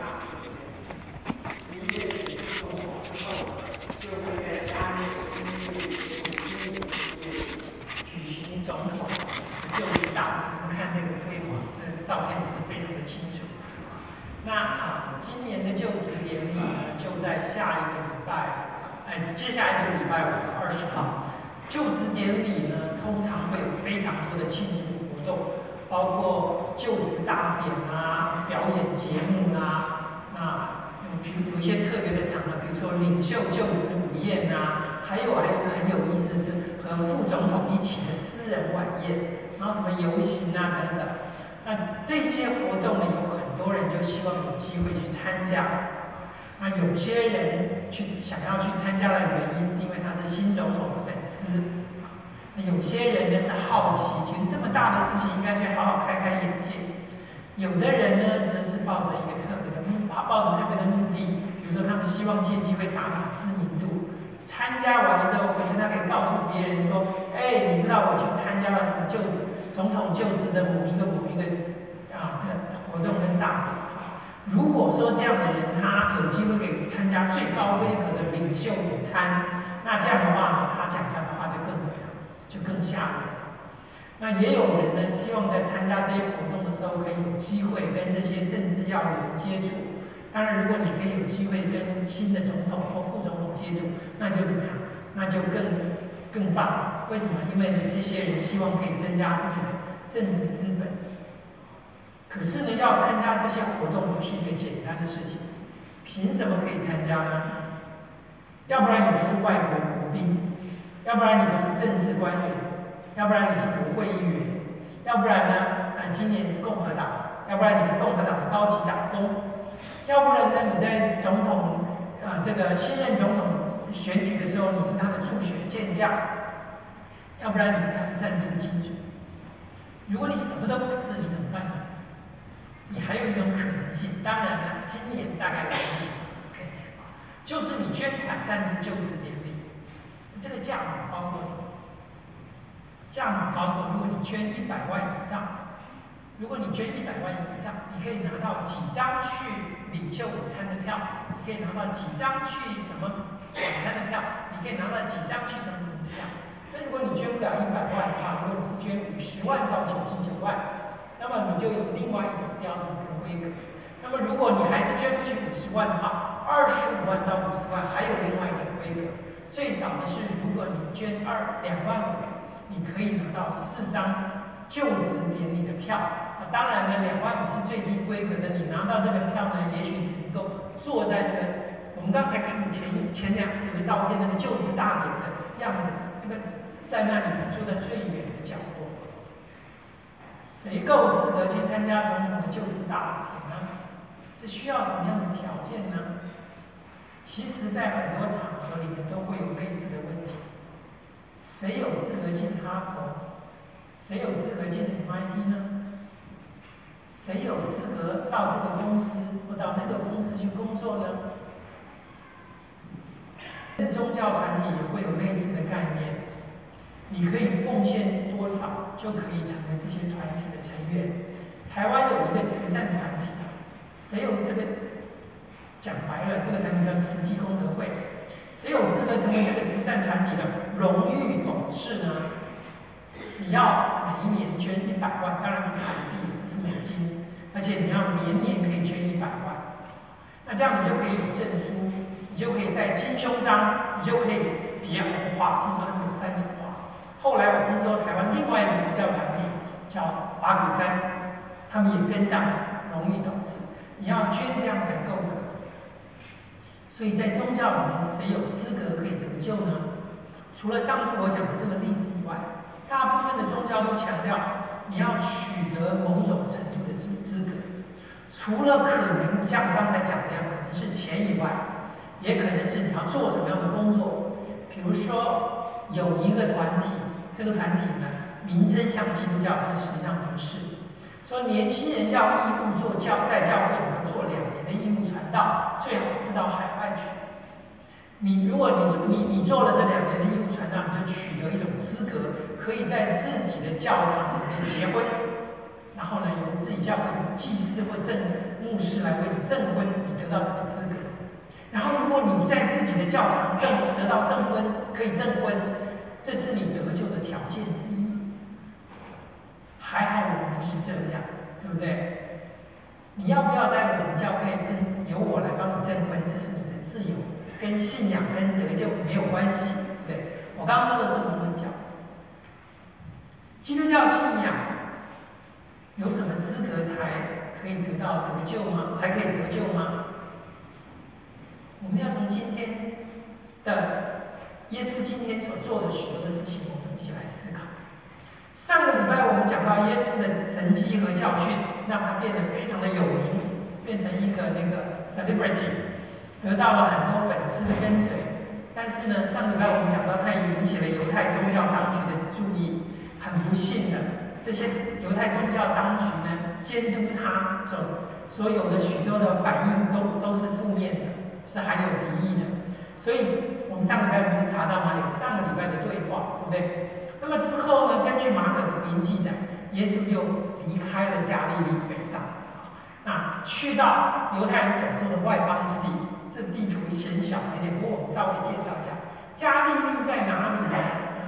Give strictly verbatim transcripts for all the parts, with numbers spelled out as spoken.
大学十一月结束之后，就会在下月十一月五日举行总统就职大会。我们看那个规模，这个照片是非常的清楚。那啊，今年的就职典礼呢，就在下一个礼拜，哎，接下来这个礼拜五二十号。就职典礼呢，通常会有非常多的庆祝活动，包括就职大典啊、表演节目啊，那有有一些特别的场合，比如说领袖就职午宴啊，还有还有一个很有意思的是和副总统一起的私人晚宴，然后什么游行啊等等。那这些活动呢，有很多人就希望有机会去参加。那有些人去想要去参加的原因，是因为他是新总统的粉丝。那有些人呢是好奇，觉得这么大的事情应该去好好开开眼界。有的人呢，则是抱着一个特别的目，抱着特别的目的，比如说他们希望借机会打打知名度。参加完了之后，回去他可以告诉别人说：“哎，你知道我去参加了什么就职总统就职的某一个某一个啊活动跟大典。”如果说这样的人他有机会可以参加最高规格的领袖午餐，那这样的话呢，他讲出来的话就更怎么样，就更吓人了。那也有人呢，希望在参加这些活动的时候，可以有机会跟这些政治要员接触。当然，如果你可以有机会跟新的总统或副总统接触，那就怎么样？那就更更棒。为什么？因为呢，这些人希望可以增加自己的政治资本。可是呢，要参加这些活动不是一个简单的事情。凭什么可以参加呢？要不然你就是外国国宾，要不然你就是政治官员，要不然你是国会议员，要不然呢，啊，今年是共和党，要不然你是共和党的高级党工，要不然呢，你在总统啊这个新任总统选举的时候，你是他的助选健将，要不然你是他的赞助金主。如果你什么都不是，你怎么办呢？你还有一种可能性，当然了，今年大概来讲 ，OK， 就是你捐款赞助就职典礼。这个价码包括什么？价码包括，如果你捐一百万以上，如果你捐一百万以上，你可以拿到几张去领袖午餐的票，你可以拿到几张去什么晚餐的票，你可以拿到几张去什么什么的票。那如果你捐不了一百万的话，如果你是捐五十万到九十九万。那么你就有另外一种标准跟规格。那么如果你还是捐不去五十万的话，二十五万到五十万还有另外一种规格。最少的是，如果你捐二两万五，你可以拿到四张就职典礼的票。那当然呢，两万五是最低规格的，你拿到这个票呢，也许只能够坐在那个我们刚才看的前一前两那个照片那个就职大典的样子，那个在那里坐在最远的角落。谁够资格去参加总统的就职大典呢？这需要什么样的条件呢？其实，在很多场合里面都会有类似的问题。谁有资格进哈佛？谁有资格进 M I T 呢？谁有资格到这个公司或到那个公司去工作呢？宗教团体也会有类似的概念。你可以奉献多少，就可以成为这些团体的成员。台湾有一个慈善团体，谁有这个？讲白了，这个团体叫慈济功德会。谁有资格成为这个慈善团体的荣誉董事呢？你要每一年捐一百万，当然是台币，不是美金，而且你要年年可以捐一百万。那这样你就可以有证书，你就可以戴金胸章，你就可以别红花。听说他们有三种花。后来我听说台湾另外一个佛教团体叫法鼓山，他们也跟上荣誉董事。你要捐这样才够格。所以在宗教里面，谁有资格可以得救呢？除了上述我讲的这个例子以外，大部分的宗教都强调你要取得某种程度的资格。除了可能像刚才讲的样，可能是钱以外，也可能是你要做什么样的工作。比如说有一个团体。这个团体呢，名称像基督教，但实际上不是。说年轻人要义务做教，在教会里面做两年的义务传道，最好是到海外去。你如果你你你做了这两年的义务传道，你就取得一种资格，可以在自己的教堂里面结婚，然后呢，由自己教会的祭司或正牧牧师来为你证婚，你得到这个资格。然后，如果你在自己的教堂证得到证婚，可以证婚，这是你得救的条件之一。还好我们不是这样，对不对？你要不要在我们教会证由我来帮你证婚，这是你的自由，跟信仰跟得救没有关系，对不对？我刚刚说的是摩门教，基督教信仰有什么资格才可以得到得救吗？才可以得救吗？我们要从今天的耶稣今天所做的许多的事情，我们一起来思考。上个礼拜我们讲到耶稣的神迹和教训，让他变得非常的有名，变成一个那个 celebrity， 得到了很多粉丝的跟随。但是呢，上个礼拜我们讲到，他也引起了犹太宗教当局的注意。很不幸的，这些犹太宗教当局呢，监督他走所有的许多的反应都都是负面的，是含有敌意的。所以我们上个礼拜不是查到吗？有上个礼拜的对话，对不对？那么之后呢，根据马可福音记载，耶稣就离开了加利利北上，那去到犹太人所说的外邦之地。这地图显小一点，不过我们稍微介绍一下，加利利在哪里呢？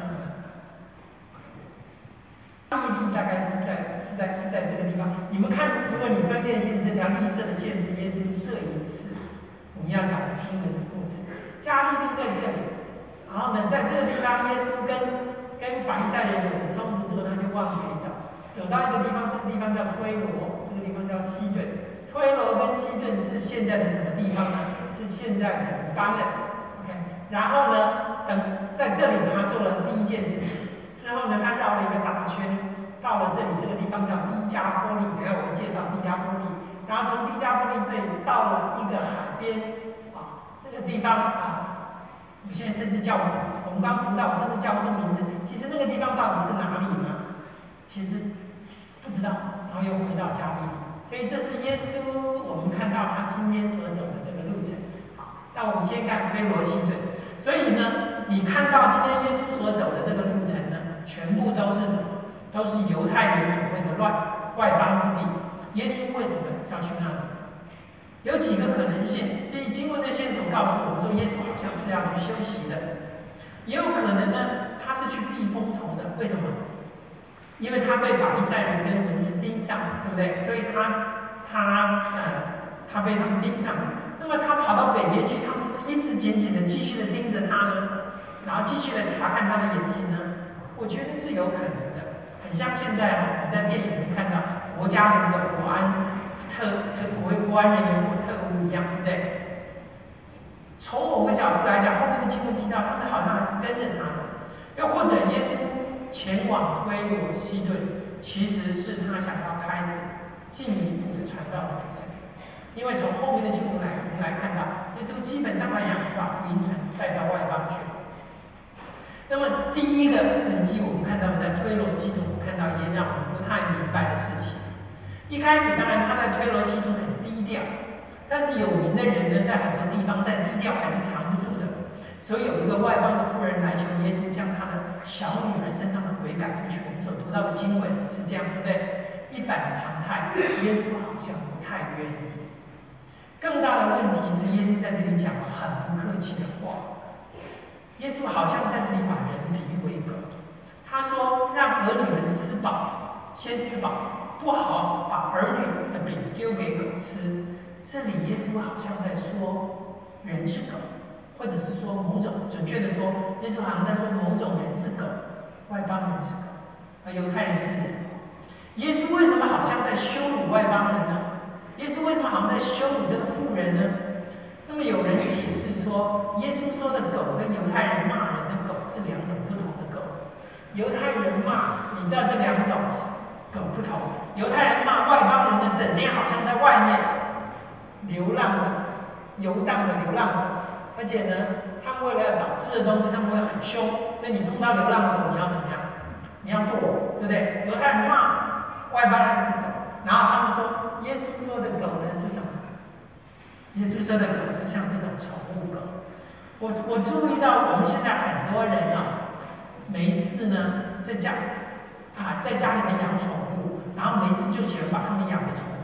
加利利大概是在是在是在这个地方。你们看，如果你分辨性这条绿色的线是耶稣这一次我们要讲的经文的过程，加利利在这里，然后呢，在这个地方，耶稣跟跟法利赛人有了冲突之后，他就往北走，走到一个地方，这个地方叫推罗，这个地方叫西顿。推罗跟西顿是现在的什么地方呢？是现在的黎巴嫩。OK， 然后呢，等在这里他做了第一件事情。之后呢，他绕了一个大圈，到了这里，这个地方叫低加波利。等下我会介绍低加波利。然后从低加波利这里到了一个海边，啊，这个地方啊，有些人甚至叫不出，我们刚读到，我甚至叫不出名字。其实那个地方到底是哪里呢？其实不知道。然后又回到加利利，所以这是耶稣我们看到他今天所走的这个路程。好，那我们先看推罗西顿。所以呢，你看到今天耶稣所走的这个路程呢，全部都是什么？都是犹太人所谓的外外邦之地。耶稣为什么要去那里？有几个可能性。第一，经过这线索告诉我们说，耶稣好像是要去休息的，也有可能呢，他是去避风头的。为什么？因为他被法利赛人跟文士盯上，对不对？所以他他呃他被他们盯上。那么他跑到北边去，他们是一直紧紧的继续的盯着他呢，然后继续的查看他的眼睛呢？我觉得是有可能的，很像现在我们在电影里看到国家的那个国安特特国国安人员或特务一样，对不对？从某个角度来讲，后面的经文提到他们好像还是跟着他的，又或者耶稣前往推罗西顿，其实是他想要开始进一步的传道的旅程。因为从后面的经文来，我们来看到，耶稣基本上来讲是把福音带到外邦去。那么第一个神迹，我们看到在推罗西顿，我们看到一件让我们不太明白的事情。一开始，当然他在推罗西顿很低调，但是有名的人呢，在很多地方在低调还是藏不住的。所以有一个外邦的妇人来求耶稣将他的小女儿身上的鬼赶出去。我们所读到的经文是这样，对不对？一反常态，耶稣好像不太愿意。更大的问题是，耶稣在这里讲了很不客气的话。耶稣好像在这里把人比喻为狗。他说：“让儿女们吃饱，先吃饱，不好把儿女的饼丢给狗吃。”这里耶稣好像在说人是狗，或者是说某种，准确的说，耶稣好像在说某种人是狗，外邦人是狗，而犹太人是人。耶稣为什么好像在羞辱外邦人呢？耶稣为什么好像在羞辱这个妇人呢？那么有人解释说，耶稣说的狗跟犹太人骂人的狗是两种不同的狗。犹太人骂，你知道这两种狗不同。犹太人骂外邦人呢，整天好像在外面流浪的、游荡的流浪狗，而且呢，他们为了要找吃的东西，他们会很凶，所以你碰到流浪狗，你要怎么样？你要躲，对不对？犹太人骂外邦人是狗，然后他们说，耶稣说的狗呢是什么？耶稣说的狗是像这种宠物狗。我我注意到我们现在很多人啊，没事呢在家啊在家里面养宠物，然后没事就喜欢把他们养的宠物呢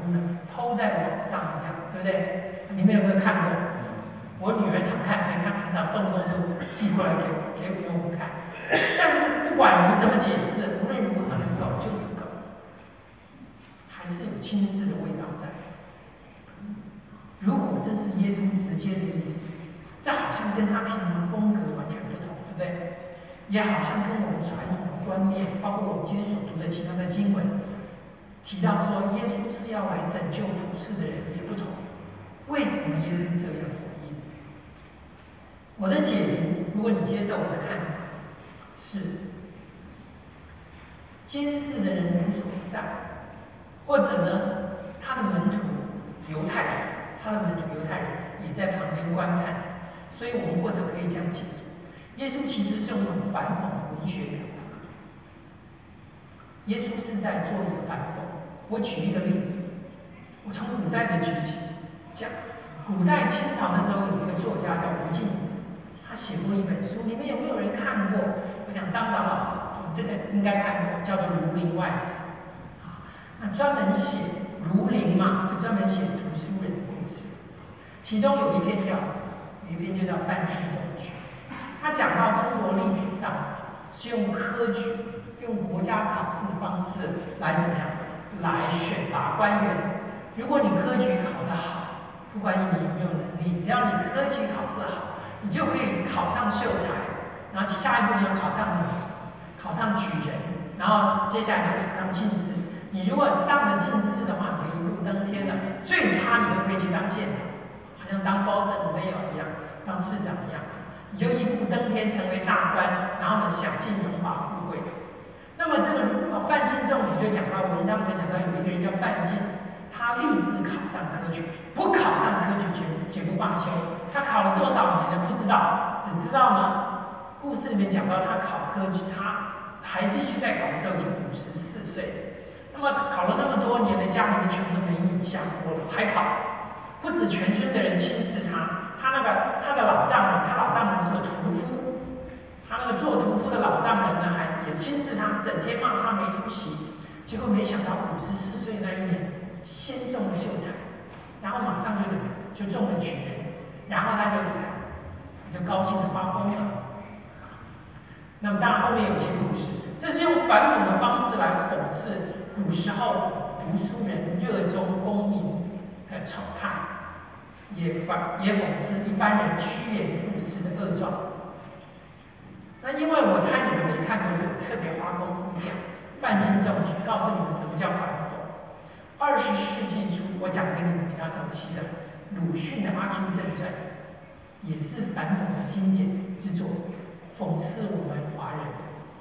抛在网上一样，对不对？你们有没有看过？我女儿常看，所以她常常动不动就寄过来给我，给给我们看。但是不管你怎么解释，无论如何，狗就是狗，还是有轻视的味道在。如果这是耶稣直接的意思，这好像跟他平常的风格完全不同，对不对？也好像跟我们传统的观念，包括我们今天所读的其他的经文，提到说耶稣是要来拯救普世的人，也不同。为什么耶稣这样回应？我的解读，如果你接受我的看法，是监视的人无所不在，或者呢，他的门徒犹太人，他的门徒犹太人也在旁边观看，所以我们或者可以这样解读。耶稣其实是用一种反讽的文学表达。耶稣是在做一个反讽。我举一个例子，我从古代的举起讲，古代清朝的时候有一个作家叫吴敬梓，他写过一本书，你们有没有人看过？我想张长老你这个应该看过，叫做《儒林外史》。那专门写儒林嘛，就专门写读书人的故事。其中有一篇叫什么？有一篇就叫《范进中举》。他讲到中国历史上是用科举、用国家考试的方式来怎么样来选拔官员。如果你科举考得好，不管你有没有能力，只要你科举考试好，你就可以考上秀才，然后下一步你要考上什么？考上举人，然后接下来就考上进士。你如果上了进士的话，你就一步登天了。最差你都可以去当县长，好像当包拯没有一样，当市长一样。你就一步登天，成为大官，然后呢，享尽荣华富贵。那么这个呃范进中举就讲到文章里面讲到有一个人叫范进，他立志考上科举，不考上科举绝绝不罢休。他考了多少年呢？不知道，只知道呢，故事里面讲到他考科举，他还继续在考的时候已经五十四岁。那么考了那么多年的家里面穷的没影响，我还考，不止全村的人轻视他。他那个他的老丈人，他老丈人是个屠夫，他那个做屠夫的老丈人呢，还也轻视他，整天骂他没出息。结果没想到五十四岁那一年，先中了秀才，然后马上就怎么就中了举人，然后他就怎么样，就高兴的发疯了。那么当然后面有一些故事，这是用反讽的方式来讽刺古时候读书人热衷功名的丑态。也反也讽刺一般人趋炎附势的恶状。那因为我猜你们没看过，所以我特别花功夫讲范进中举，告诉你们什么叫反讽。二十世纪初，我讲给你们比较熟悉的鲁迅的《阿 Q 正传》，也是反讽的经典之作，讽刺我们华人。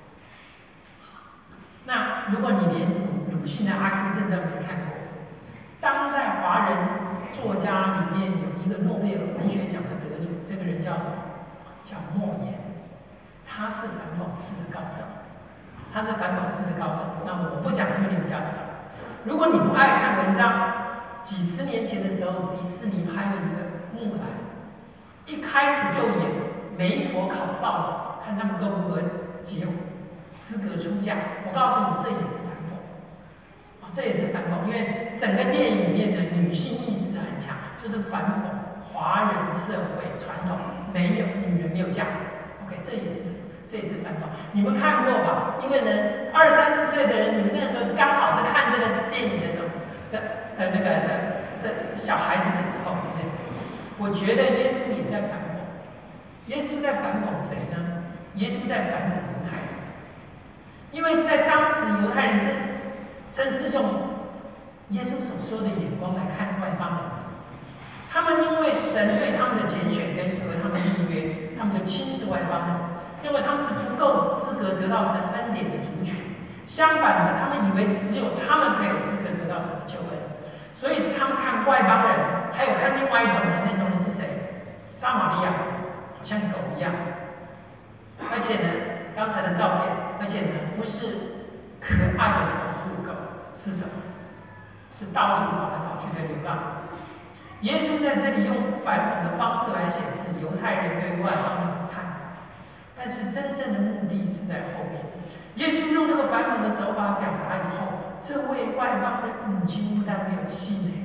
那如果你连鲁鲁迅的《阿 Q 正传》没看过，当代华人作家里面有一个诺贝尔文学奖的得主，这个人叫什么？叫莫言。他是反讽式的高手，他是反讽式的高手。那我不讲，因为你比较少。如果你不爱看文章，几十年前的时候，迪士尼拍了一个《木兰》，一开始就演媒婆考少女，看他们够不够结资格出嫁。我告诉你，这也是反讽。哦，这也是反讽，因为整个电影里面的女性意识很强，就是反讽华人社会传统，没有女人没有价值。OK， 这也是这也是反讽。你们看过吧？因为呢，二三十岁的人，你们那时候刚好是看这个电影的时候的的那个的的小孩子的时候，对不对？我觉得耶稣也在反讽。耶稣在反讽谁呢？耶稣在反讽犹太人，因为在当时犹太人真真是用耶稣所说的眼光来看外邦人。他们因为神对他们的拣选跟和他们立约，他们就轻视外邦人，认为他们是不够资格得到神恩典的族群。相反的，他们以为只有他们才有资格得到神的救恩，所以他们看外邦人，还有看另外一种人，那种人是谁？撒玛利亚，好像狗一样。而且呢，刚才的照片，而且呢，不是可爱的宠物狗，是什么？是到处跑来跑去的流浪。耶稣在这里用反讽的方式来显示犹太人对外邦人的看法，但是真正的目的是在后面。耶稣用这个反讽的手法表达以后，这位外邦人母亲不但没有气馁，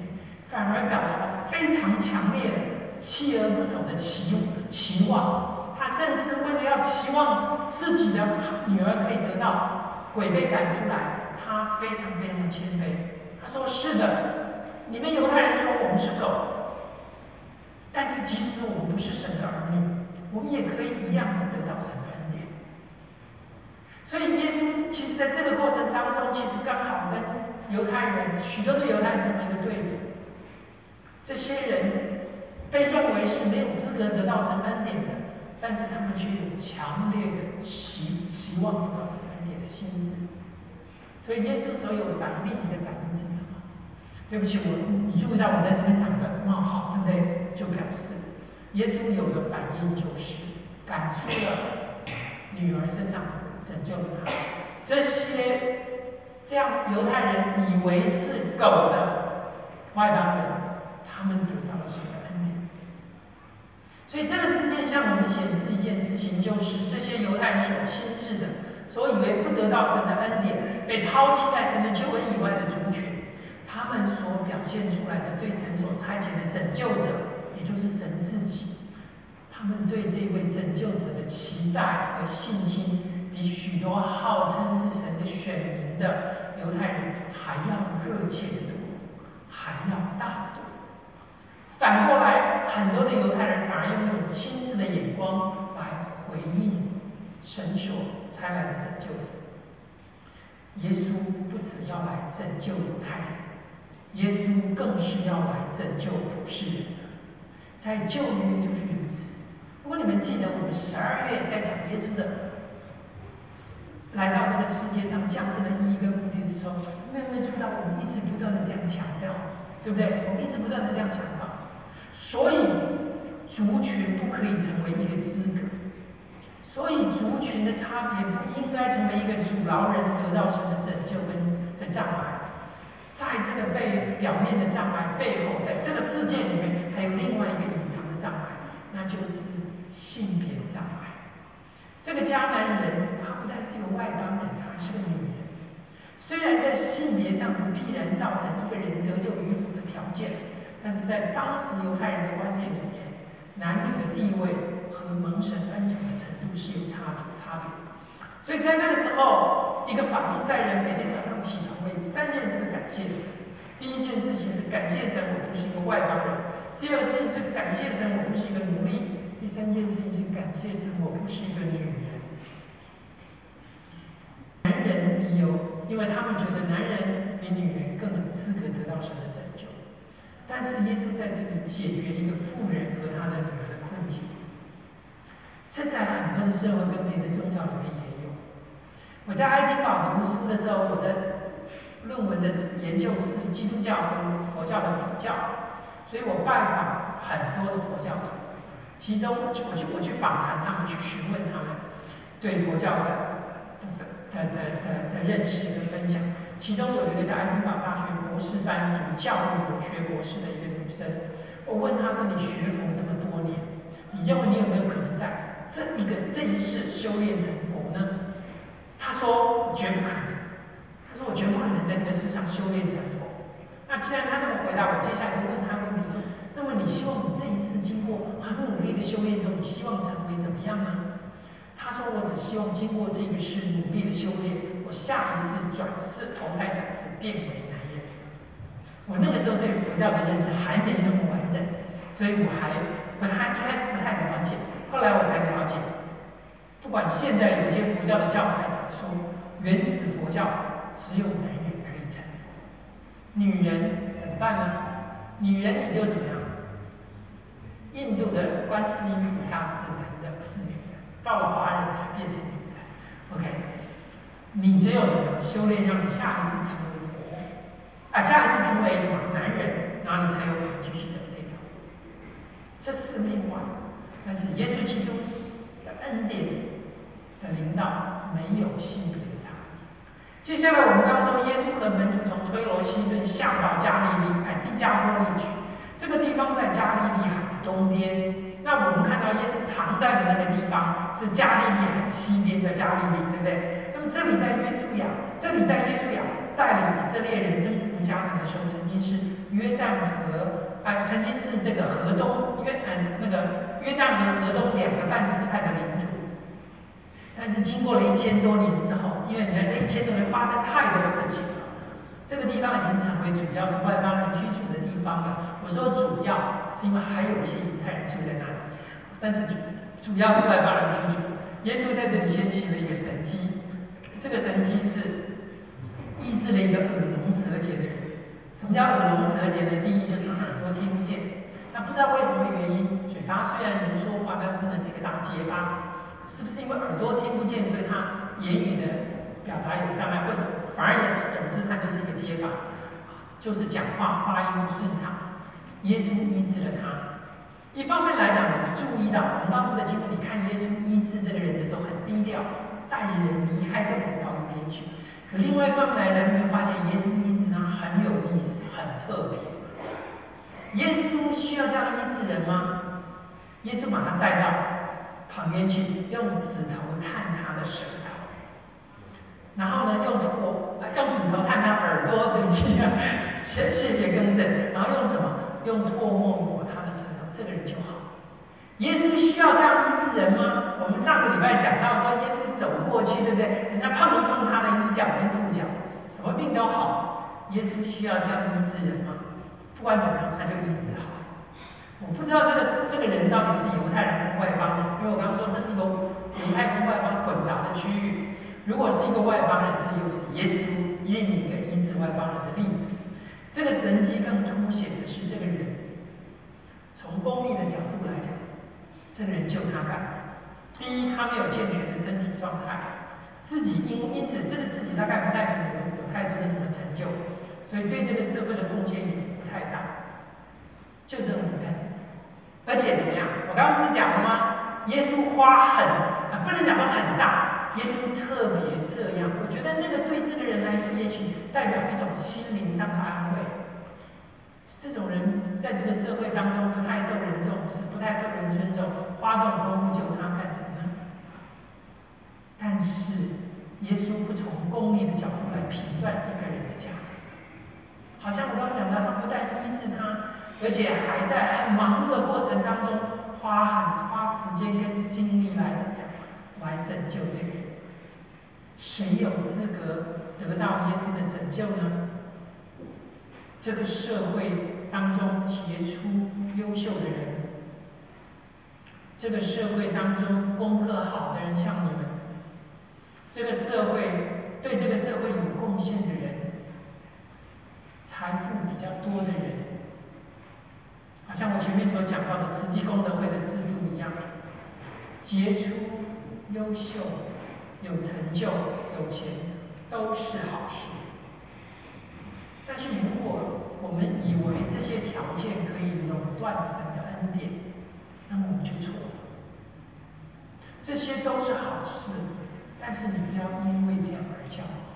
反而表达了非常强烈的锲而不舍的期期望。他甚至为了要期望自己的女儿可以得到鬼被赶出来，他非常非常的谦卑。他说：“是的，你们犹太人说我们是狗，但是即使我们不是神的儿女，我们也可以一样的得到神的恩典。”所以耶稣其实在这个过程当中，其实刚好跟犹太人许多的犹太人成为一个对比。这些人被认为是没有资格得到神恩典的，但是他们却有强烈的期期望得到神恩典的心智。所以耶稣所有的反应，立即的反应是什么？对不起，我你注意到我在这边打个冒号，对不对？就表示耶稣有的反应就是赶出了女儿身上拯救了她。这些这样犹太人以为是狗的外邦人，他们得到了神的恩典。所以这个事件向我们显示一件事情，就是这些犹太人所轻视的，所以为不得到神的恩典，被抛弃在神的救恩以外的族群，他们所表现出来的对神所差遣的拯救者，也就是神自己，他们对这位拯救者的期待和信心，比许多号称是神的选民的犹太人还要热切的多，还要大得多。反过来，很多的犹太人反而用一种轻视的眼光来回应神所差来的拯救者。耶稣不只要来拯救犹太人，耶稣更是要来拯救普世人的。在旧约就是如此。如果你们记得我们十二月在讲耶稣的来到这个世界上降生的意义跟目的的时候，你们有没有注意到我们一直不断的这样强调，对不对？我们一直不断的这样强调。所以族群不可以成为一个资格，所以族群的差别不应该成为一个阻挠人得到神的拯救跟的障碍。在这个被表面的障碍背后，在这个世界里面还有另外一个隐藏的障碍，那就是性别的障碍。这个迦南人他不但是一个外邦人，他还是个女人。虽然在性别上不必然造成一个人得救与否的条件，但是在当时犹太人的观念里面，男女的地位和蒙神恩宠的程度是有差差别的。所以在那个时候，一个法利赛人每天早上起床为三件事感谢神。第一件事情是感谢神，我不是一个外邦人；第二件事情是感谢神，我不是一个奴隶；第三件事情是感谢神，我不是一个女人。男人比有，因为他们觉得男人比女人更有资格得到神的拯救。但是耶稣在这里解决一个妇人和他的女儿的困境，这在很多的社会跟别的宗教里面也有。我在爱丁堡读书的时候，我的论文的研究是基督教和佛教的比较，所以我拜访很多的佛教徒，其中我去我去访谈他们，去询问他们对佛教的的的的的认识跟分享。其中有一个在爱丁堡大学博士班读教育文学博士的一个女生，我问她说：“你学佛这么多年，你认为你有没有可能在这一个这一世修炼成佛呢？”她说：“绝不可能。”她说：“我绝不可能在这个世上修炼成佛。”那既然她这么回答，我接下来就问她问题说：“那么你希望你这一世经过很努力的修炼之后，你希望成为怎么样呢？”她说：“我只希望经过这个世努力的修炼，我下一次转世投胎转世变为男人。”我那个时候对佛教的认识还没那么完整，所以我还不太一开始不太了解。后来我才了解，不管现在有些佛教的教派怎么说，原始佛教只有男人可以成佛，女人怎么办呢？女人你就怎么样？印度的观世音菩萨是男的，不是女的。到了华人才变成女的 ，OK？ 你只有修炼，让你下一世成为佛，啊，下一世成为什么男人，然后你才有可能继续走这条路。这是另外，但是耶稣基督的恩典的领导没有性别的差异。接下来我们刚说，耶稣和门徒从推罗西顿下到加利利，哎，低加波利去。这个地方在加利利海东边。那我们看到耶稣常在的那个地方是加利利海西边的加利利，对不对？那么这里在约书亚，这里在约书亚带领以色列人征服迦南的时候，曾经是约旦河，啊、呃，曾经是这个河东约嗯那个约旦河河东两个半支派的领土。但是经过了一千多年之后，因为你看这一千多年发生太多事情了，这个地方已经成为主要是外邦人居住的地方了。我说主要是因为还有一些犹太人住在那里，但是主主要是外邦人居住。耶稣在这里先起了一个神迹，这个神迹是医治了一个耳聋舌结的人。什么叫耳聋舌结呢？第一就是耳朵听不见，那不知道为什么原因，嘴巴虽然能说话，但是呢是一个大结巴。是不是因为耳朵听不见，所以他言语的表达有障碍，或者反而也总之他就是一个结巴，就是讲话发音不顺畅。耶稣医治了他。一方面来讲，我们注意到，我们当初的经文，你看耶稣医治这个人的时候很低调，带人离开这个到一边去。可另外一方面来讲，你会发现耶稣医治他很有意思，很特别。耶稣需要这样医治人吗？耶稣把他带到旁边去，用指头探他的舌头，然后呢，用唾用指头探他耳朵，对不起啊，谢谢谢更正。然后用什么？用唾沫抹他的舌头，这个人就好。耶稣需要这样医治人吗？我们上个礼拜讲到说，耶稣走过去，对不对？人家碰一碰他的衣角跟裤脚，什么病都好。耶稣需要这样医治人吗？不管怎么样，他就医治好。我不知道这个这个人到底是犹太人跟外邦人，因为我刚刚说这是一个犹太跟外邦混杂的区域。如果是一个外邦人，这又是耶稣另一个医治外邦人的例子。这个神迹更凸显的是这个人，从功利的角度来讲，这个人救他干嘛？第一，他没有健全的身体状态，自己因因此这个自己大概不代表有有太多的什么成就，所以对这个社会的贡献也不太大。就这种人干什么？而且怎么样？我刚刚不是讲了吗？耶稣花很啊，不能讲说很大，耶稣特别这样。我觉得那个对这个人来说，也许代表一种心灵上的安慰。这种人在这个社会当中不太受人重视，不太受人尊重，花这种功夫救他干什么呢？但是耶稣不从功利的角度来评断一个人的价值，好像我刚刚讲到，他不但医治他。而且还在很忙碌的过程当中，花很花时间跟心力来怎么样，来拯救这个人。谁有资格得到耶稣的拯救呢？这个社会当中杰出优秀的人，这个社会当中功课好的人，像你们，这个社会对这个社会有贡献的人，财富比较多的人。好像我前面所讲到的慈济功德会的制度一样，杰出、优秀、有成就、有钱，都是好事。但是如果我们以为这些条件可以垄断神的恩典，那么我们就错了。这些都是好事，但是你不要因为这样而骄傲。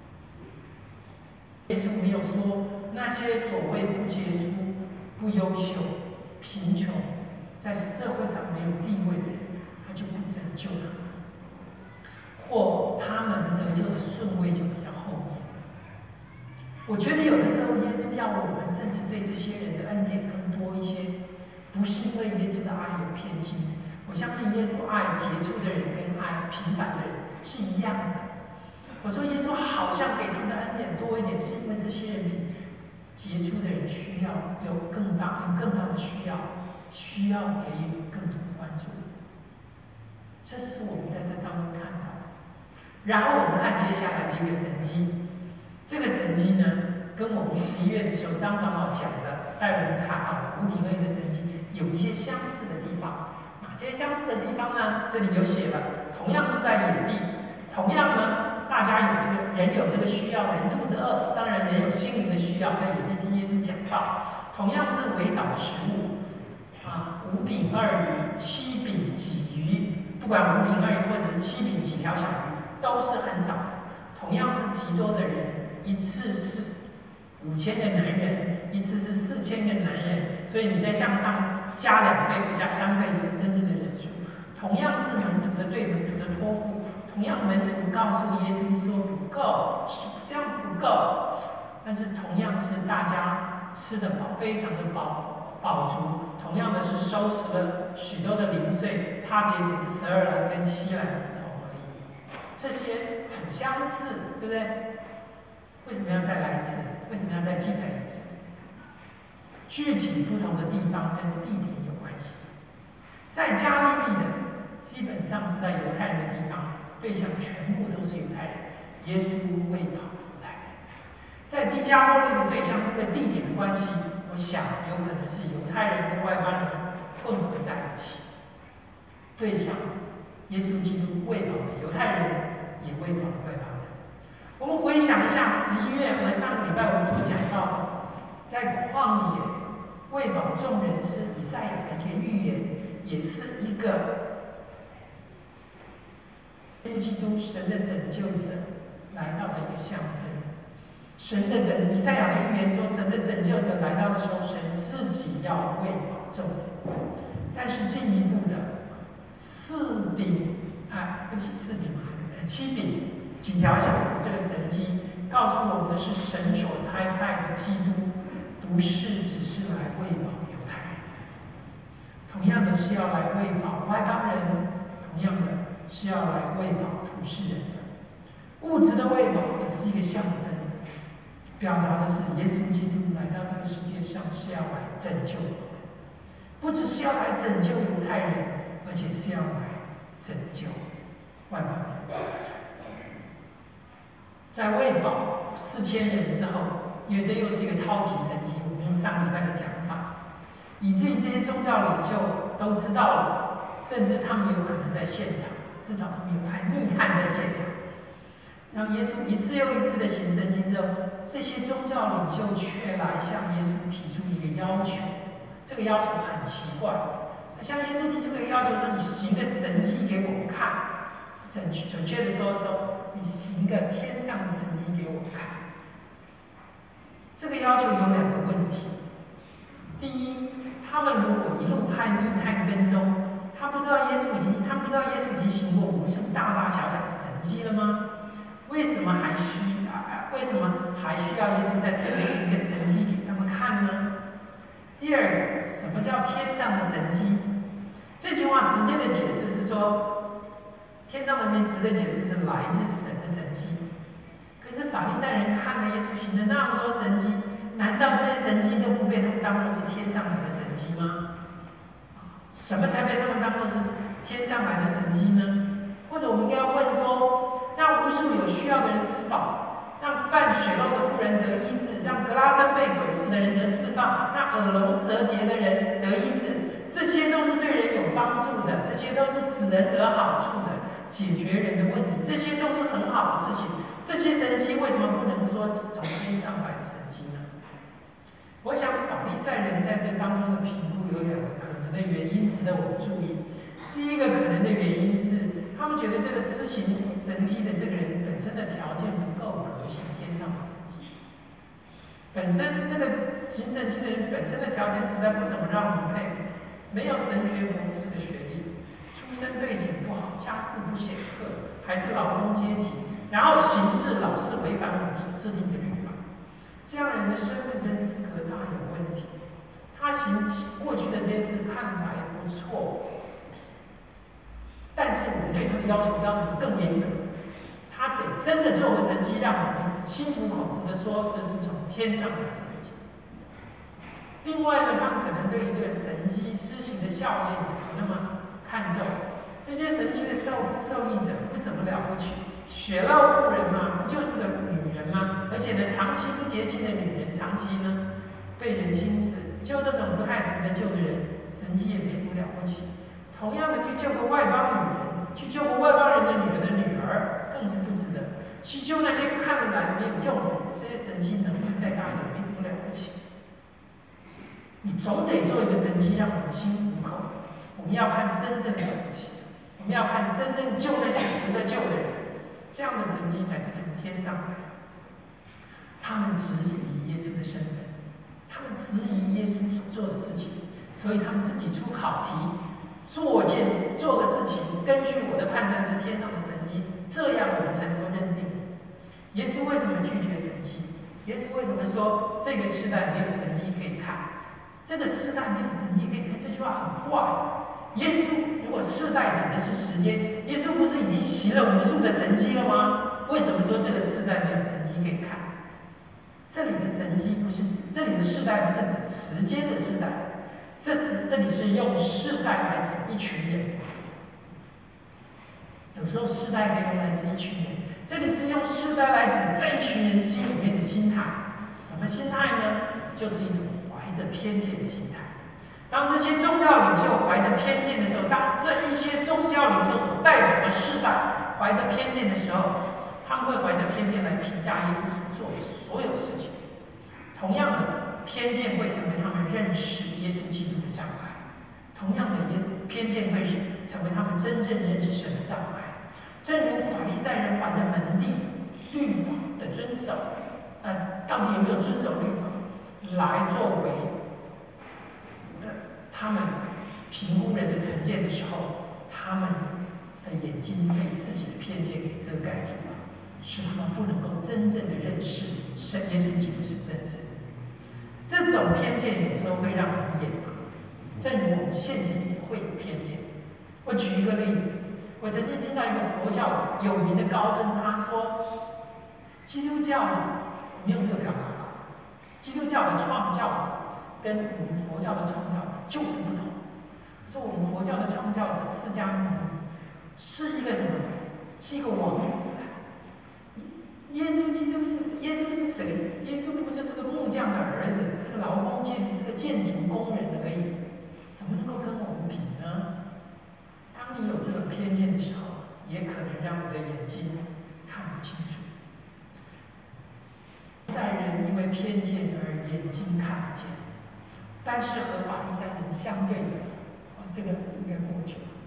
耶稣没有说那些所谓不杰出、不优秀、贫穷，在社会上没有地位的人，他就不拯救他们，或他们得救的顺位就比较后面。我觉得有的时候，耶稣要我们甚至对这些人的恩典更多一些，不是因为耶稣的爱有偏心。我相信耶稣爱杰出的人跟爱平凡的人是一样的。我说耶稣好像给他们的恩典多一点，是因为这些人比杰出的人需要有更大、有更大的需要，需要给予更多的关注。这是我们在这当中看到的。然后我们看接下来的一个神迹，这个神迹呢，跟我们十一月的时候张长老讲的带我们查考五饼二鱼的神迹有一些相似的地方。哪些相似的地方呢？这里有写了，同样是在野地，同样呢，大家有这个人有这个需要，人肚子饿，当然人有心灵的需要，在野地听耶稣讲道。同样是微少的食物，啊，五饼二鱼、七饼几鱼，不管五饼二鱼或者是七饼几条小鱼，都是很少的。同样是极多的人，一次是五千个男人，一次是四千个男人，所以你在向上加两倍或加三倍就是真正的人数。同样是门徒的对门徒的托付，同样门徒告诉耶稣说不够，是这样子不够，但是同样是大家吃得饱，非常的饱饱足。同样的是收拾了许多的零碎，差别只是十二篮跟七篮不同而已。这些很相似，对不对？为什么要再来一次？为什么要再记载一次？具体不同的地方跟地点有关系。在加利利的，基本上是在犹太人的地方，对象全部都是犹太人，耶稣喂饱犹太人。在低加波利的对象，因为地点的关系，我想有可能是犹太人跟外邦人混合在一起。对象，耶稣基督喂饱的犹太人，也喂饱外邦人。我们回想一下十一月和上个礼拜我们所讲到，在旷野喂饱众人是以赛亚的一个预言，也是一个耶稣基督神的拯救者来到的一个象征。神的拯，以赛亚的预言说，神的拯救者来到的时候，神自己要喂饱众人。但是进一步的，四饼啊，对不起，四饼还是七饼几条小鱼这个神迹，告诉我们的是神所差派的基督，不是只是来喂饱犹太人，同样的是要来喂饱外邦人，同样的是要来喂饱普世人的。物质的喂饱只是一个象征，表达的是耶稣基督来到这个世界上是要来拯救我们，不只是要来拯救犹太人，而且是要来拯救外邦人。在喂饱四千人之后，因为这又是一个超级神迹，我们用上礼拜的讲法，以至于这些宗教领袖都知道了，甚至他们有可能在现场，至少他们有派密探在现场。让耶稣一次又一次的行神迹之后，这些宗教领袖却来向耶稣提出一个要求。这个要求很奇怪，向耶稣提出这个要求说：“你行个神迹给我们看。”准准确的说说，你行个天上的神迹给我们看。这个要求有两个问题：第一，他们如果一路派密探跟踪，他不知道耶稣已经，他不知道耶稣已经行过无数大大小小的神迹了吗？为什么还需啊？为什么还需要耶稣再特别行一个神迹给他们看呢？第二个，什么叫天上的神迹？这句话直接的解释是说，天上的神迹直接解释是来自神的神迹。可是法利赛人看了耶稣行了那么多神迹，难道这些神迹都不被他们当作是天上来的神迹吗？什么才被他们当作是天上来的神迹呢？或者我们应该要问说，让无数有需要的人吃饱，让犯血漏的妇人得医治，让格拉森被鬼附的人得释放，让耳聋舌结的人得医治，这些都是对人有帮助的，这些都是使人得好处的，解决人的问题，这些都是很好的事情。这些神迹为什么不能说是从天上来的神迹呢？我想法利赛人在这当中的评估有两个可能的原因值得我们注意。第一个可能的原因是，他们觉得这个施行神迹的这个人本身的条件不够可行天上的神迹，本身这个行神迹的人本身的条件实在不怎么让人佩服，没有神学博士的学历，出身背景不好，家世不显赫，还是劳工阶级，然后行事老是违反我们所制定的律法，这样人的身份跟资格大有问题。他行过去的这些事看来不错，但是我们对他的要求要求更严格，他得真的做个神迹，让我们心服口服的说这是从天上来的神迹。另外呢，他们可能对于这个神迹施行的效验不那么看重，这些神迹的受受益者不怎么了不起，血漏妇人嘛，不就是个女人吗？而且呢，长期不洁净的女人，长期呢被人轻视，救这种不太值得救的人，神迹也没什么了不起。同样的，去救个外邦女人，去救个外邦人的女儿的女儿，更是不值得。去救那些看来没有用的，这些神迹能力再大也没什么了不起。你总得做一个神迹，让我们心服口服。我们要看真正了不起，我们要看真正救那些值得救的人，这样的神迹才是从天上来的。他们质疑耶稣的身份，他们质疑耶稣所做的事情，所以他们自己出考题。做件做个事情，根据我的判断是天上的神迹，这样我们才能够认定。耶稣为什么拒绝神迹？ 耶稣为什么说这个时代没有神迹可以看？这个时代没有神迹可以看，这句话很怪。耶稣如果世代指的是时间，耶稣不是已经行了无数的神迹了吗？为什么说这个世代没有神迹可以看？这里的神迹不是指，这里的世代不是指时间的世代，这是这里是用世代来指一群人。有时候世代可以用来指一群人，这里是用世代来指这一群人心里面的心态。什么心态呢？就是一种怀着偏见的心态。当这些宗教领袖怀着偏见的时候，当这一些宗教领袖所代表的世代怀着偏见的时候，他们会怀着偏见来评价耶稣所做的所有事情。同样的，偏见会成为他们认识耶稣基督的障碍；同样的，偏见会成为他们真正认识神的障碍。正如法利赛人怀着门第律法的遵守，呃，到底有没有遵守律法，来作为呃他们评估人的成见的时候，他们的眼睛被自己的偏见给遮盖住了，使他们不能够真正的认识神耶稣基督是真神。这种偏见有时候会让人眼盲，正如我们现今也会有偏见。我举一个例子，我曾经听到一个佛教有名的高僧，他说，基督教呢，我们用这个表达吧，基督教的创教者跟我们佛教的创教者就是不同。说我们佛教的创教者释迦牟尼是一个什么？是一个王子。耶稣基督是耶稣是谁？耶稣不就是个木匠的儿子，是个劳工阶级，是个建筑工人而已，怎么能够跟我们比呢？当你有这种偏见的时候，也可能让你的眼睛看不清楚。在人因为偏见而眼睛看不见，但是和法利赛人相对的，啊，这个应该过去了。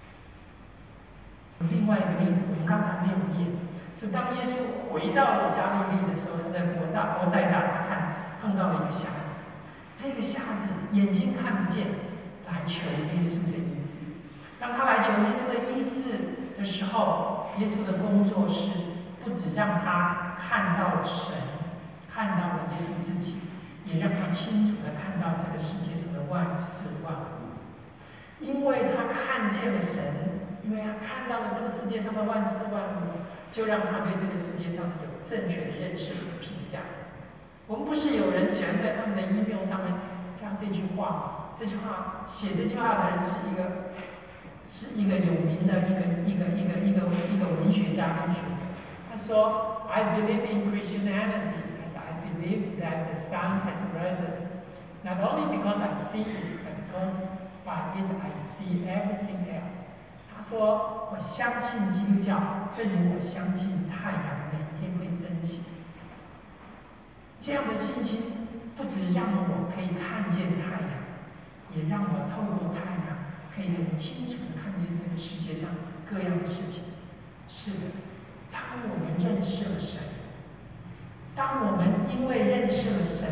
另外一个例子，我们刚才没有念。是当耶稣回到了加利利的时候，他在伯大伯赛大，他看碰到了一个瞎子。这个瞎子眼睛看不见，来求耶稣的医治。当他来求耶稣的医治的时候，耶稣的工作是不只让他看到了神，看到了耶稣自己，也让他清楚地看到这个世界上的万事万物。因为他看见了神，因为他看到了这个世界上的万事万物，就让他对这个世界上有正确的认识和评价。我们不是有人喜欢在他们的 email 上面加这句话吗？这句话写这句话的人是一个是一个有名的一个一个一个一个一个文学家跟学者。他说 ：“I believe in Christianity as I believe that the sun has risen, not only because I see it, but because by it I see everything else。”他说：“我相信基督教，正如我相信太阳每天会升起。这样的信心，不只让我可以看见太阳，也让我透过太阳，可以很清楚地看见这个世界上各样的事情。是的，当我们认识了神，当我们因为认识了神，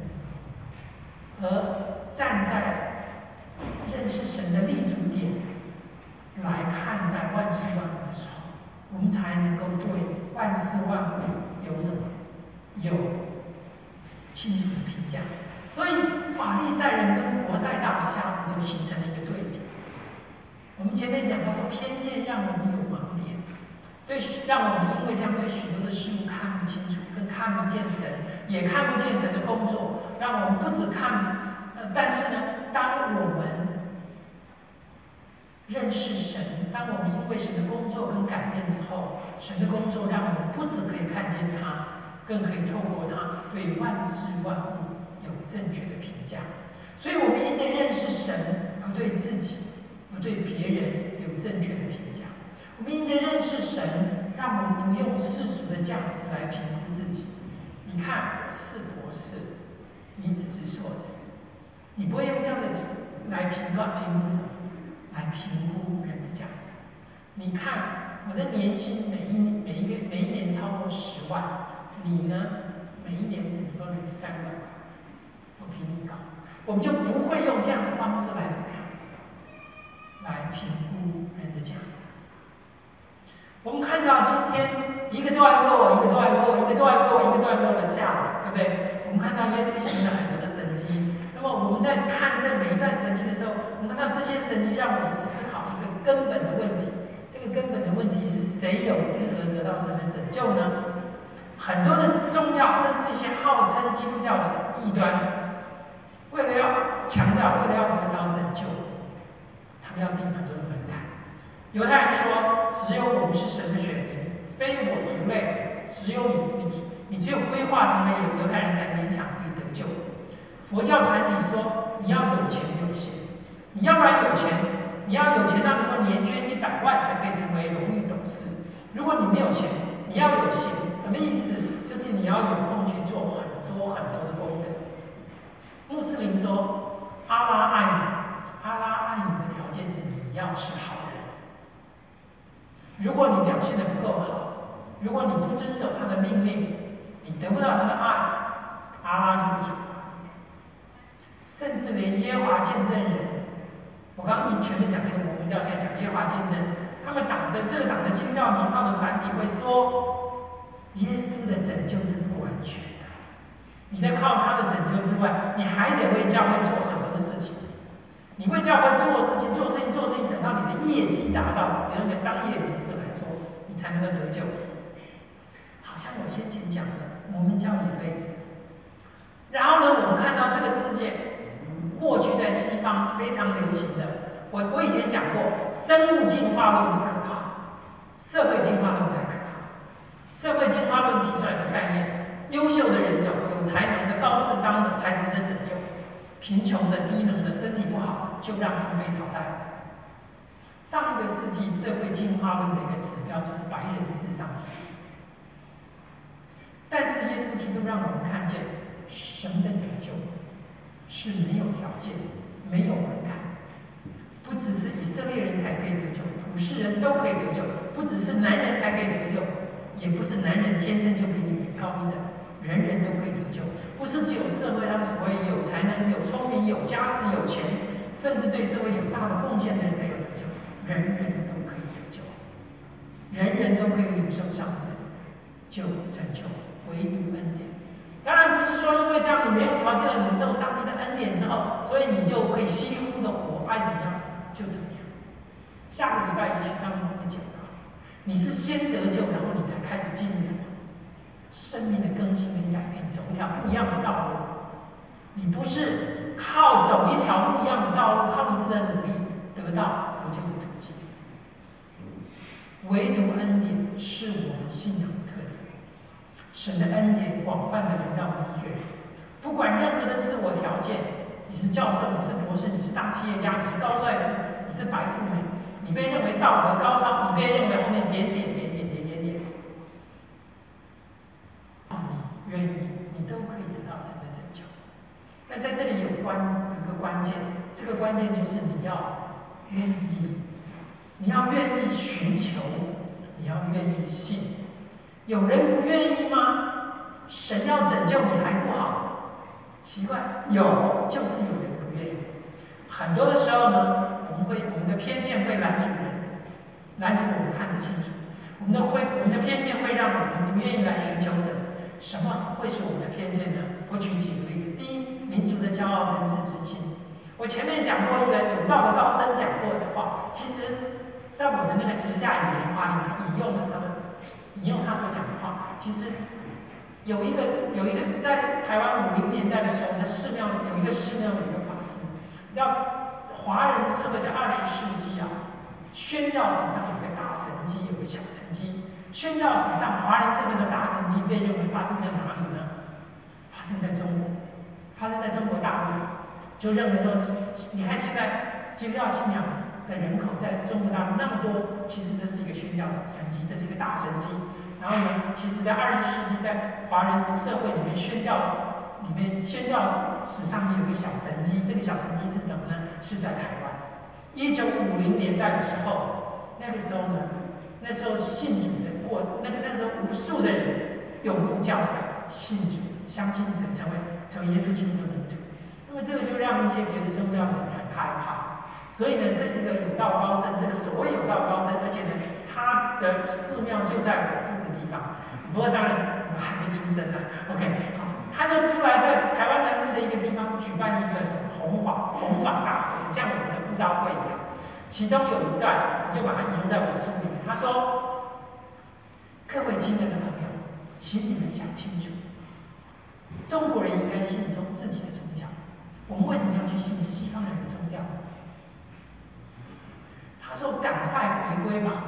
而站在认识神的立足点。”来看待万事万物的时候，我们才能够对万事万物有什么有清楚的评价。所以法利赛人跟伯赛大的瞎子就形成了一个对比。我们前面讲到说，偏见让我们有盲点，对，让我们因为这样对许多的事物看不清楚，跟看不见神，也看不见神的工作，让我们不只看，呃，但是呢，当我们认识神，当我们因为神的工作跟改变之后，神的工作让我们不只可以看见他，更可以透过他对万事万物有正确的评价。所以，我们应该认识神，而对自己、而对别人有正确的评价。我们应该认识神，让我们不用世俗的价值来评估自己。你看，我是博士，你只是硕士，你不会用这样的来评价评估什么？来评估人的价值。你看，我的年薪每一每一个每一年超过十万，你呢，每一年只能够领三万块，我比你高，我们就不会用这样的方式来怎么样，来评估人的价值。我们看到今天一个段落一个段落一个段落一个段落的下来， 呢，看这每一段神迹的时候，我们看到这些神迹让我们思考一个根本的问题。这个根本的问题是谁有资格得到神的拯救呢？很多的宗教，甚至一些号称基督教的异端，为了要强调，为了要得着拯救，他们要定很多的门槛。犹太人说，只有我们是神的选民，非我族类，只有你，你，你只有规划成为有犹太人才勉强可以得救。佛教团体说，你要有钱有闲，你要不然有钱，你要有钱到能够年捐一百万才可以成为荣誉董事。如果你没有钱，你要有闲，什么意思？就是你要有空去做很多很多的功德。穆斯林说，阿拉爱你，阿拉爱你的条件是你要是好人。如果你表现得不够好，如果你不遵守他的命令，你得不到他的爱，阿拉就不处罚你。甚至连耶和华见证人，我刚刚前面讲那个摩门教，现在讲耶和华见证，他们党的这个党的清教名号的团体会说，耶稣的拯救是不完全的，你在靠他的拯救之外，你还得为教会做很多的事情。你为教会做事情、做事情、做事情，等到你的业绩达到，你那个商业模式来说，你才能够得救。好像我先前讲的，摩门教也类似。然后呢，我们看到这个世界，过去在西方非常流行的，我我以前讲过，生物进化论不可靠，社会进化论才可靠。社会进化论提出来的概念，优秀的人种、有才能的、高智商的才值得拯救，贫穷的、低能的、身体不好就让他们被淘汰。上一个世纪社会进化论的一个指标就是白人至上主义。但是耶稣基督让我们看见，神的拯救是没有条件、没有门槛，不只是以色列人才可以得救，普世人都可以得救；不只是男人才可以得救，也不是男人天生就比女人高一等，人人都可以得救。不是只有社会上所谓有才能、有聪明、有家世、有钱，甚至对社会有大的贡献的人才有得救，人人都可以得救，人人都可以领受上帝的救拯救。唯独恩典，当然不是说因为这样你没有条件的领受上帝的恩典之后，所以你就可以稀里糊涂的活，爱怎么样就怎么样。下个礼拜也许他们会讲到，你是先得救，然后你才开始进入什么生命的更新跟改变，走一条不一样的道路。你不是靠走一条不一样的道路，靠你自己的努力得到得救的途径。唯独恩典是我们信仰的特点。神的恩典广泛的临到每一个人，不管任何的自我条件，你是教授，你是博士，你是大企业家，你是高帅富，你是白富美，你被认为道德高超，你被认为后面点点点点点点点，你愿意，你都可以得到神的拯救。但在这里有关有一个关键，这个关键就是你要愿意，你要愿意寻求，你要愿意信。有人不愿意吗？神要拯救你还不好？奇怪，有，就是有人不愿意。很多的时候呢，我们会我们的偏见会拦阻人，拦阻我们看得清楚。我们的会我们的偏见会让我们不愿意来寻求神。什么会是我们的偏见呢？我举几个例子。第一，民族的骄傲跟自尊心。我前面讲过一个有道的高僧讲过的话，其实在我的那个时下语言话里面引用了他的。引用他所讲的话，其实有一个有一个在台湾五零年代的时候，在寺庙有一个寺庙的一个法师，叫华人社会在二十世纪啊，宣教史上有个大神迹，有个小神迹。宣教史上华人社会的大神迹被认为发生在哪里呢？发生在中国，发生在中国大陆，就认为说，你看现在基督教信仰的人口在中国大陆那么多，其实这是一个宣教的神迹，这是一个大神迹。然后呢，其实在二十世纪，在华人社会里面宣教里面，宣教史上面有个小神迹，这个小神迹是什么呢？是在台湾。一九五零年代的时候，那个时候呢，那时候信主的过，那个那时候无数的人涌入教会，信主，相信神，成为成为耶稣基督的门徒。那么这个就让一些别的宗教的人很害怕。所以呢，这个有道高僧，这个所谓有道高僧，而且呢，他的寺庙就在我住的地方。不过当然我还没出生呢 ，OK， 好，他就出来在台湾南部的一个地方举办一个什么弘法弘法大会，像我们的布道会一样。其中有一段，我就把它引用在我书里面。他说：“各位亲爱的朋友，请你们想清楚，中国人应该信从自己的宗教，我们为什么要去信西方人的宗教？”他说：“赶快回归吧，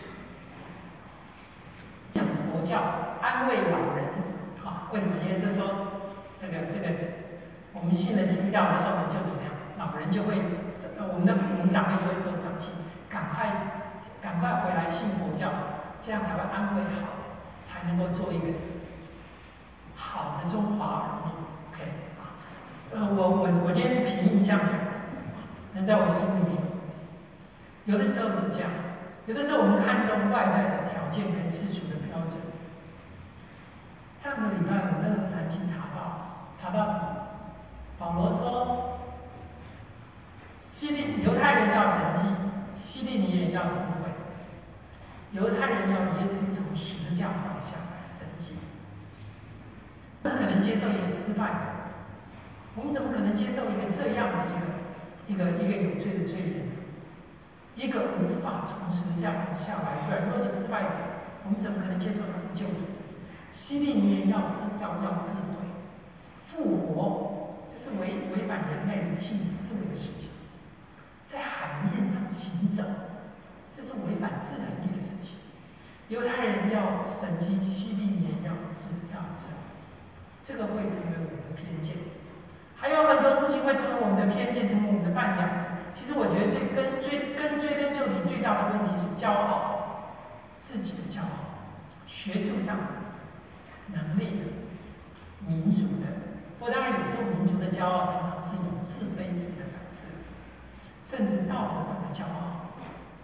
讲佛教安慰老人。啊，为什么？耶稣说，这个这个，我们信了基督教之后呢，就怎么样？老人就会，呃，我们的父母长辈就会受伤心，赶快赶快回来信佛教，这样才会安慰好，才能够做一个好的中华儿女。OK 啊，呃，我我我今天是凭印象讲，能在我心里面。”有的时候是这样，有的时候我们看重外在的条件跟世俗的标准。上个礼拜我跟论坛去查到，查到什么？保罗说，希利犹太人要神迹，希利尼人要智慧。犹太人要耶稣从十字架上下来神迹，怎么可能接受一个失败者？我们怎么可能接受一个这样的一个一个一个有罪的罪人？一个无法从十字架上下来软弱的失败者，我们怎么可能接受他是救主？希利尼人要知道要智慧，复活这是违违反人类理性思维的事情，在海面上行走，这是违反自然律的事情。犹太人要神迹，希利尼人要智要智，这个会成为我们的偏见。还有很多事情会成为我们的偏见，成为我们的绊脚石。其实我觉得最根最根追根究底最大的问题是骄傲，自己的骄傲，学术上的、能力的、民族的。不过当然有时候民族的骄傲常常是一种自卑式的反射，甚至道德上的骄傲。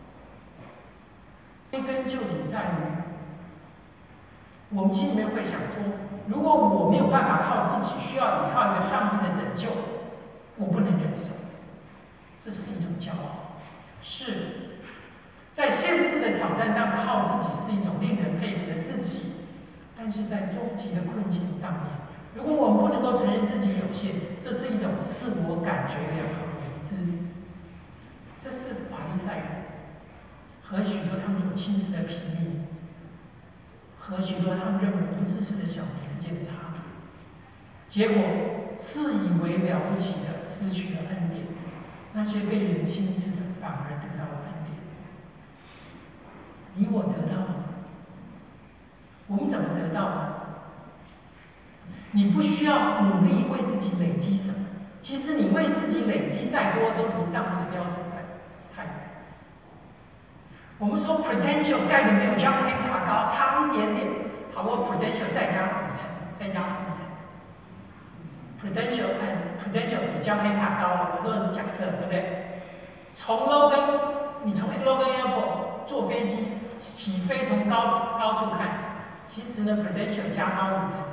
追根究底在于，我们心里面会想说，如果我没有办法靠自己，需要依靠一个上帝的拯救，我不能忍受。这是一种骄傲，是在现实的挑战上靠自己是一种令人佩服的自己，但是在终极的困境上面，如果我们不能够承认自己有限，这是一种自我感觉良好的无知。这是法利赛人和许多他们所轻视的平民，和许多他们认为不自私的小民之间的差别。结果自以为了不起的失去了恩典。那些被人轻视的，反而得到了恩典。你我得到吗？我们怎么得到呢？你不需要努力为自己累积什么，其实你为自己累积再多，都离上帝的标准在太远。我们说 Prudential 盖的没有 John Hancock 高，差一点点。好，我 Prudential 再加五层，再加四层。Prudential 嗯 Prudential 比 John Hancock 高了，我说的是假设，对不对？从 Logan， 你从 Logan Airport 坐飞机起飞，从高高处看，其实呢 Prudential 加高五层。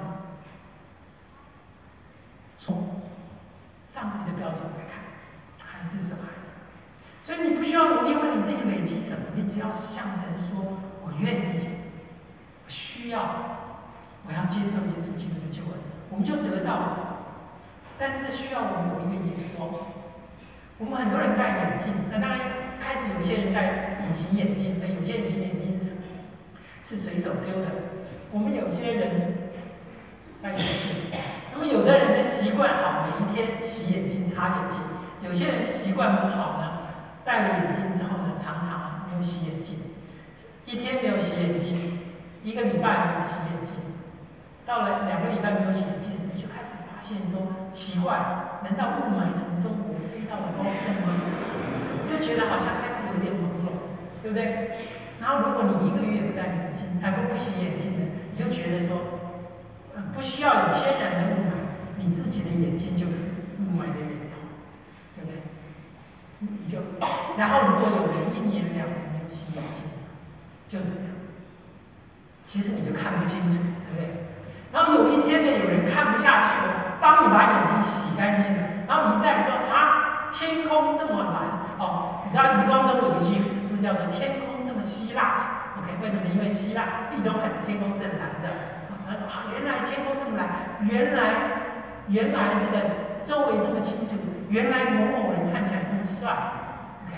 从上帝的标准来看，还是什么？所以你不需要努力为你自己累积什么，你只要向神说：“我愿意，我需要，我要接受耶稣基督的救恩。”我们就得到了。但是需要我们有一个眼光。我们很多人戴眼镜，那当然开始有些人戴隐形眼镜，那有些隐形眼镜是是随手丢的。我们有些人戴眼镜，那么有的人的习惯好，每一天洗眼睛、擦眼睛；有些人习惯不好呢，戴了眼镜之后呢，常常没有洗眼睛，一天没有洗眼睛，一个礼拜没有洗眼睛，到了两个礼拜没有洗眼睛的时候，就开始发现说奇怪，难道雾霾从中国飞到了高雄吗？就觉得好像开始有点朦胧，对不对？然后如果你一个月不戴眼镜，还不不洗眼镜的，你就觉得说，呃，不需要有天然的雾霾，你自己的眼睛就是雾霾的源头，对不对？你就，然后如果有人一年两年没有洗眼镜，就怎么样？其实你就看不清楚，对不对？然后有一天呢，有人看不下去了，帮你把眼睛洗干净了，然后你再说啊，天空这么蓝哦，你知道余光中有一句诗叫做“天空这么希腊 ”，OK？ 为什么？因为希腊地中海的天空是很蓝的。他说啊，原来天空这么蓝，原来原来这个周围这么清楚，原来某某人看起来这么帅。OK，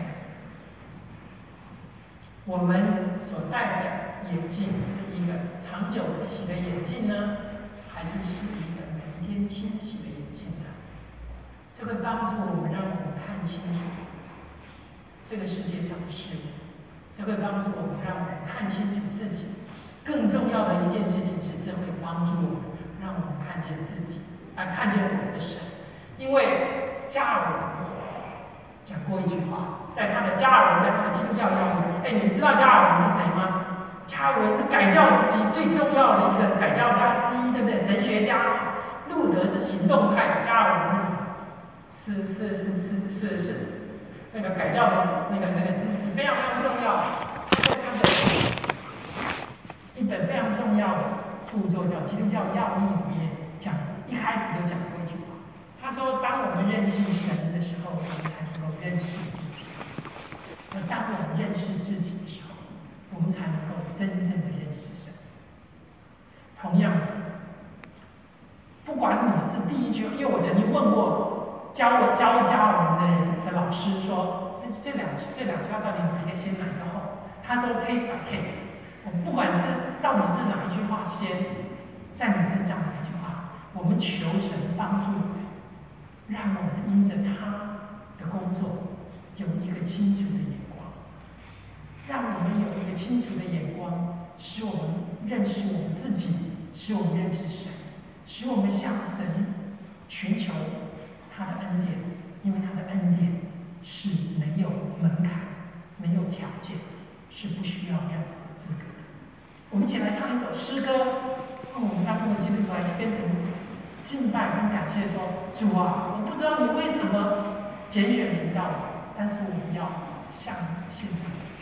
我们所戴的眼镜是一个长久不洗的眼镜呢，还是是一个每天清洗的眼镜呢？这会帮助我们，让我们看清楚这个世界上的事物，这会帮助我们，让我们看清楚自己。更重要的一件事情是，这会帮助我们，让我们看见自己，啊，看见我们的神。因为加尔文讲过一句话，在他的加尔文，在他的清教要义，哎，你知道加尔文是谁吗？加尔文是改教时期最重要的一个改教家之一，对不对？神学家。路德是行动派，加尔文是是是是是是是那个改教的那个那个知识非常非常重要。在他的一本非常重要的著作叫《基督教要义》里面讲，一开始就讲过一句话，他说：“当我们认识神的时候，我们才能够认识自己；而当我们认识自己的时候，我们才能够真正的认识神。”同样的，不管你是第一句，因为我曾经问过教我教加尔文的人的老师说，这这两这两句话到底哪一个先，哪一个后？他说 case by case。我们不管是到底是哪一句话先，在你身上哪一句话，我们求神帮助我们，让我们因着他的工作有一个清楚的眼光，让我们有一个清楚的眼光，使我们认识我们自己，使我们认识神，使我们向神寻求他的恩典，因为他的恩典是没有门槛、没有条件，是不需要任何资格。我们一起来唱一首诗歌，让我们当中的基督徒来跟神敬拜跟感谢说：主啊，我不知道你为什么拣选领导我，但是我们要向你献上。